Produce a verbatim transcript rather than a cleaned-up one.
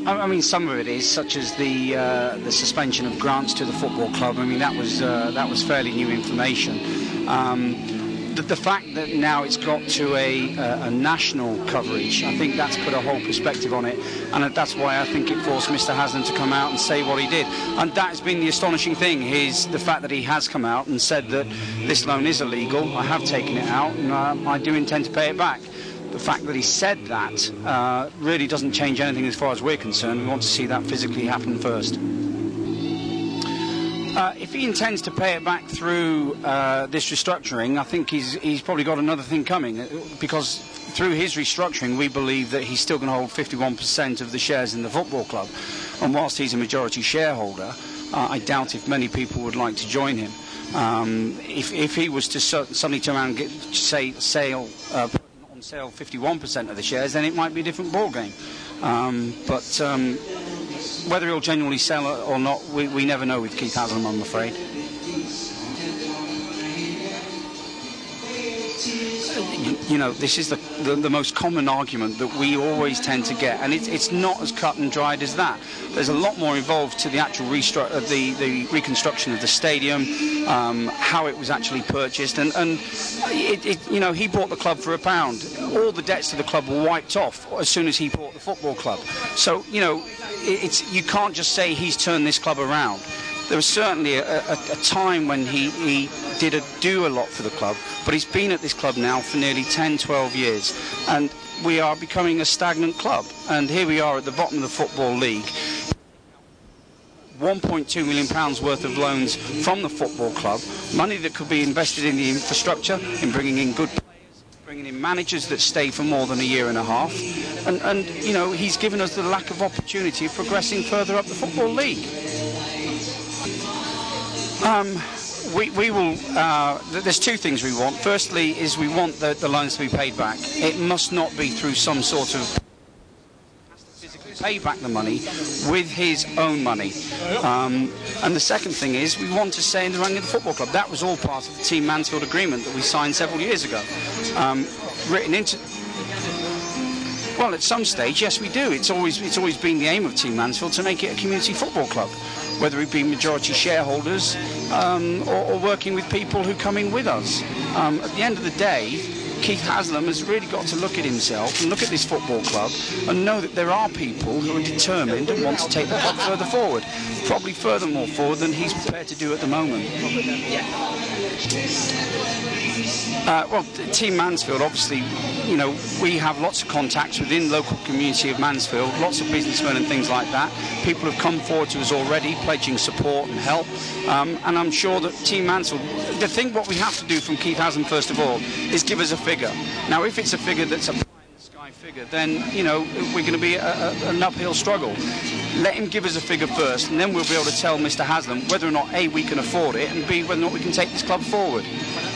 I mean, some of it is, such as the uh, the suspension of grants to the football club. I mean, that was uh, that was fairly new information. Um, the, the fact that now it's got to a, a, a national coverage, I think that's put a whole perspective on it, and that's why I think it forced Mister Haslam to come out and say what he did. And that has been the astonishing thing, is the fact that he has come out and said that this loan is illegal. I have taken it out, and uh, I do intend to pay it back. The fact that he said that uh, really doesn't change anything as far as we're concerned. We want to see that physically happen first. Uh, if he intends to pay it back through uh, this restructuring, I think he's, he's probably got another thing coming, because through his restructuring we believe that he's still going to hold fifty-one percent of the shares in the football club. And whilst he's a majority shareholder, uh, I doubt if many people would like to join him. Um, if, if he was to suddenly turn around and get, say, sale... Uh, sell fifty-one percent of the shares, then it might be a different ballgame. Um, but um, whether he'll genuinely sell it or not, we, we never know with Keith Haslam, I'm afraid. You, you know, this is the, the, the most common argument that we always tend to get, and it, it's not as cut and dried as that. There's a lot more involved to the actual restru- uh, the, the reconstruction of the stadium, um, how it was actually purchased, and, and it, it, you know, he bought the club for a pound. All the debts to the club were wiped off as soon as he bought the football club. So, you know, it, it's you can't just say he's turned this club around. There was certainly a, a, a time when he, he did a, do a lot for the club, but he's been at this club now for nearly ten, twelve years, and we are becoming a stagnant club. And here we are at the bottom of the Football League. one point two million pounds worth of loans from the football club, money that could be invested in the infrastructure, in bringing in good players, bringing in managers that stay for more than a year and a half, and, and you know, he's given us the lack of opportunity of progressing further up the Football League. Um, we, we will, uh, th- there's two things we want. Firstly is we want the, the loans to be paid back. It must not be through some sort of... has to physically pay back the money with his own money. Um, and the second thing is we want to stay in the running of the football club. That was all part of the Team Mansfield agreement that we signed several years ago. Um, written into... Well, at some stage, yes, we do. It's always it's always been the aim of Team Mansfield to make it a community football club, whether it be majority shareholders um, or, or working with people who come in with us. Um, at the end of the day, Keith Haslam has really got to look at himself and look at this football club and know that there are people who are determined and want to take the club further forward, probably further more forward than he's prepared to do at the moment. Uh, well, Team Mansfield, obviously, you know, we have lots of contacts within local community of Mansfield, lots of businessmen and things like that. People have come forward to us already, pledging support and help, um, and I'm sure that Team Mansfield, the thing what we have to do from Keith Haslam, first of all, is give us a figure. Now, if it's a figure that's a pie-in-the-sky figure, then, you know, we're going to be a, a, an uphill struggle. Let him give us a figure first, and then we'll be able to tell Mister Haslam whether or not, A, we can afford it, and B, whether or not we can take this club forward.